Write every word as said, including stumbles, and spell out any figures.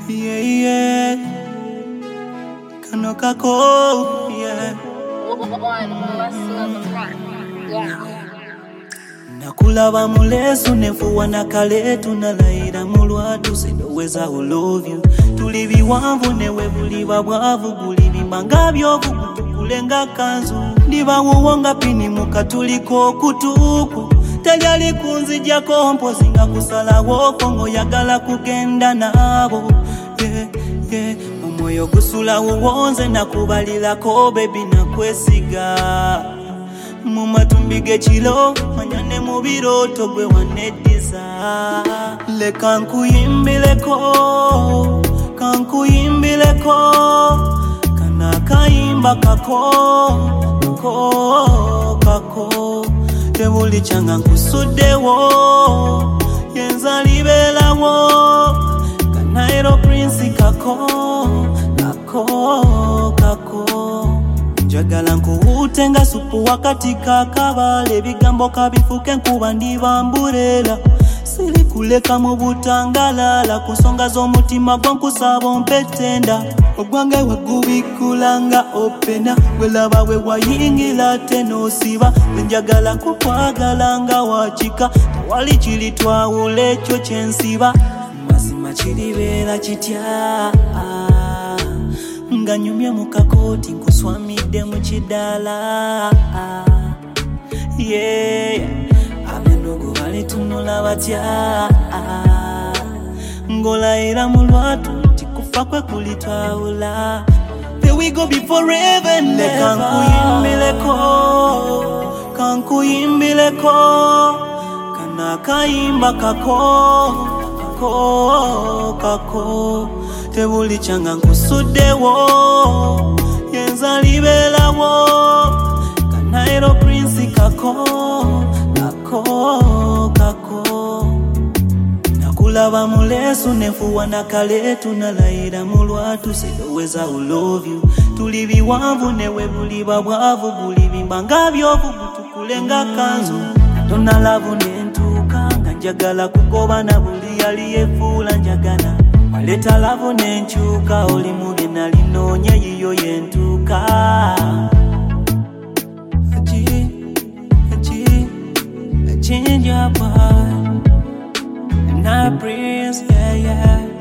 Yeah, yeah. Kano kako, yeah. Nakulaba mulesu nefuwa nakale tunalaira mulwatu sidoweza I love you. Tuli biwanvu newe buliba bwavu gulibimba nga byovu kutukulenga kanzu. Ndiba wuwonga pini mukatuliko kutuku. Telyali kunzijjako mpozi nga kusalawo kongo yagala kugenda nabo. Yeah, yeah. Omwoyo gusula wuwonze nakubalirako baby nakwesiga. Mumatumbi g'ekiro manyane mu birooto gwe waneddiza. Leka nkuyimbileko, kankuyimbileko, kana akayimba kako, kako, kako. Tebuli kyanga nkusuddewo, yenza libeerawo, kanairo prince kako, kako, kako. Njagala nkuwute nga supu wakati kakabala, ebigambo kabifuke nkuba ndibambulela. Siri kuleka mu butangalala, ku nsonga z'omutima gwo nkusaba ompetenda. Ogwange wagubikula nga opena, welaba we wayingira ate n'osiba. Njagala kukwagala nga wakika, tewali kilitwawula ekyo kyensiba. Mazima kiribeera kitya nga nyumye mu kakooti nkuswamidde mu kidala. Yeah, ab'endogo balitunula batya ng'olayira mu lwatu nti kufa kwe kulitwawula. Here we go be forever and ever. Kankuyimbileko, kankuyimbileko, kana akayimba kako, kako, kako. Tebuli kyanga nkusuddewo, yenza libeerawo, kanairo prince kako, kako, kako. Nakulaba mulesu nefuwa nakale tunalayira mu lwatu sidoweza I love you. Tuli biwanvu newe buliba bwavu gulibimba nga byovu gutukulenga kanzu. Tona lavu nentuuka nga njagala kugoba na buli yali yefuula njagala. Waleta lavu nenkyuka oli muge nalinoonya yiyo yentuuka. Achi, achi, I change your mind and I praise, yeah, yeah.